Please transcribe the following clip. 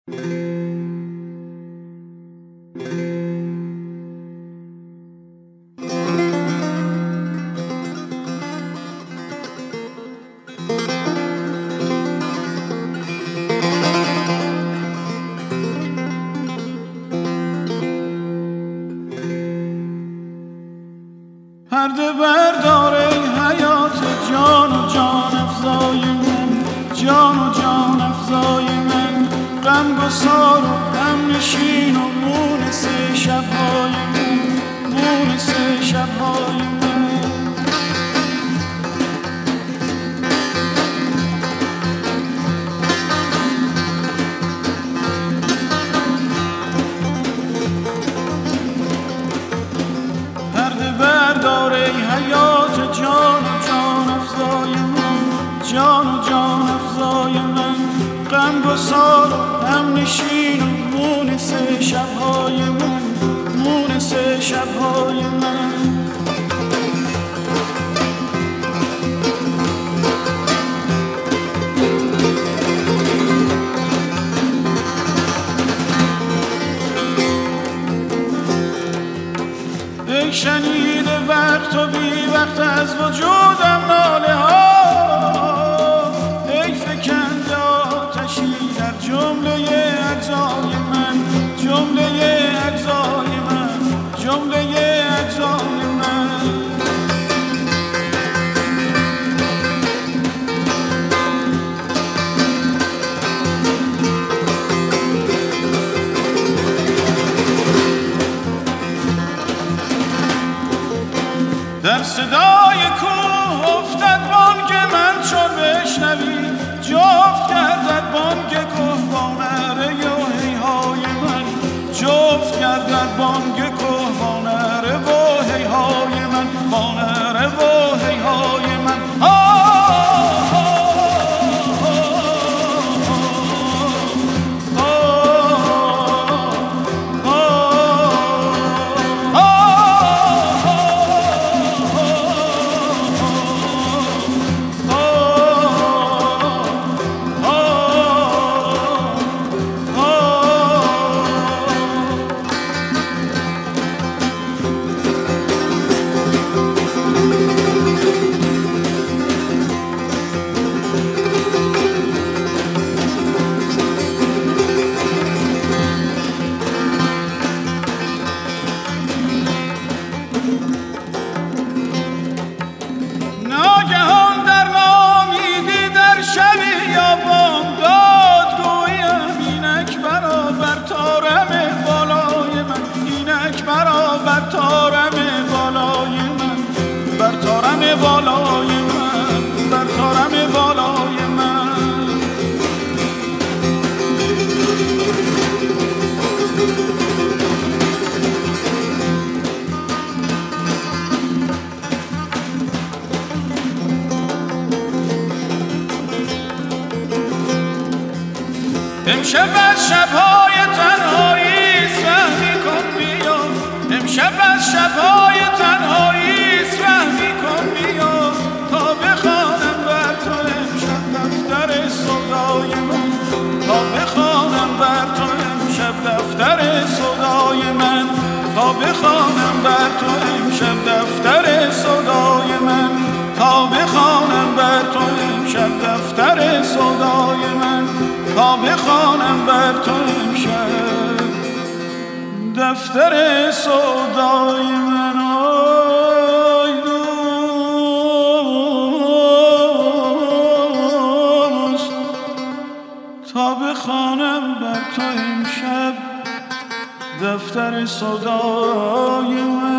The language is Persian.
پرده بردار ای حیات جان و جان افزای من، جان و جان افزای من، غم گسار و غم نشین و مونس شب‌های من، مونس شب‌های من. پرده بردار ای حیات جان و جان افزای من، جان و جان افزای من، غم گسار و غم نشین و مونس شب‌های من، مونس شب‌های من. ای شنیده وقت و بی وقت از وجودم ناله ها، ای فکنده آتشی در جمله اجزای من، جمله اجزای من، جمله اجزای من. در صدای کوه افتد بانگ من چون بشنوی، جفت گردد بانگ کوه با نره و هیهای من، جفت گردد بانگ کوه با نره و هیهای من، با نره و هیهای من. ناگهان در نامیدی در شبی یا بامداد گویم اینک برابر تارم بالای من، اینک برابر تارم بالای من، بر تارم بالای من، بر تارم بالای من. امشب از شب‌های تنهایی رحمی کن بیا، امشب از شب‌های تنهایی رحمی کن بیا، تا بخوانم بر تو امشب دفتر سودای من، تا بخوانم بر تو امشب دفتر سودای من، تا بخوانم بر تو امشب دفتر سودای من، تا بخوانم بر تو امشب دفتر سودای من، تا بخوانم بر تو امشب دفتر سودای من. آی دوست، تا بخوانم بر تو امشب دفتر سودای من.